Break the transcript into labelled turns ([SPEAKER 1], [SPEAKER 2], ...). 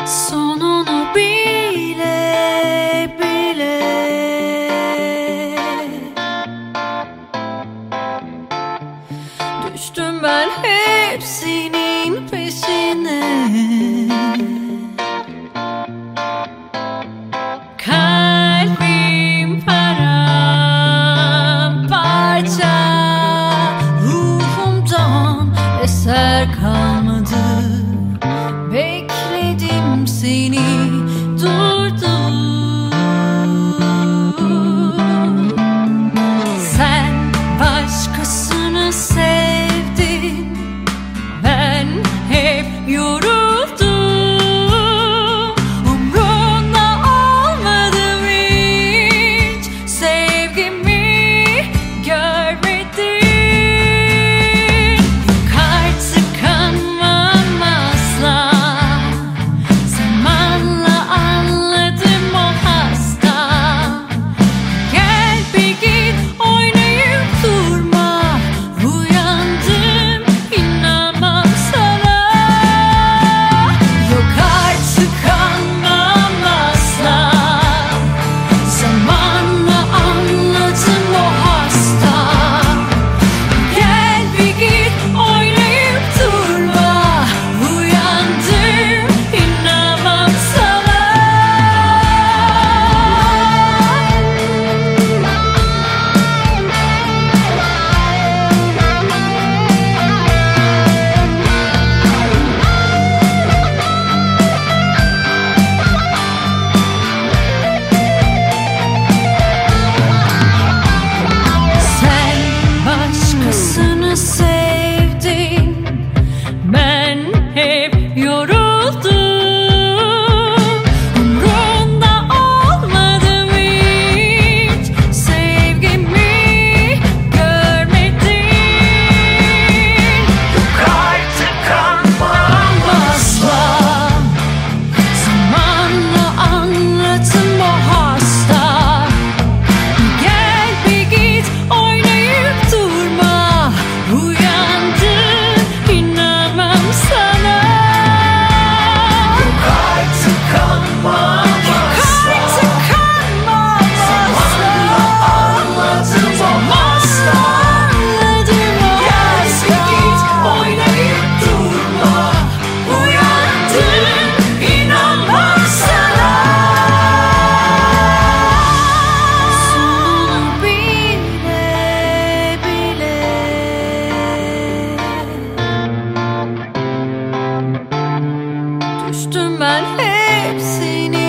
[SPEAKER 1] Sonunu bile bile düştüm ben hepsinin peşine. Kalbim paramparça, ruhumdan eser kalmadı. Bekledim seni, durdum. Sen başkasını sevdin, ben hep yoruldum. Umrunda olmadım hiç, sevgimi görmedin. Yok artık kanmam asla, zamanla anladım o hasta. Gel bir git, oynayıp durma. Uyandım, inanmam sana. Yok artık kanmam asla, zamanla anladım o hasta. Gel bir git, oynayıp durma. Uyandım, inanmam sana. Sen başkasını sevdin, ben hep yoruldum. Umrunda olmadım hiç, sevgimi görmedin. Yok artık kanmam asla, zamanla anladım o hasta. Gel bir git, oynayıp durma. Uyandım, inanmam sana. Yok artık kanmam asla, zamanla anladım o hasta. Gel bir git, oynayıp durma. Uyandım, inanmam sana. Sonunu bile bile düştüm ben hepsinin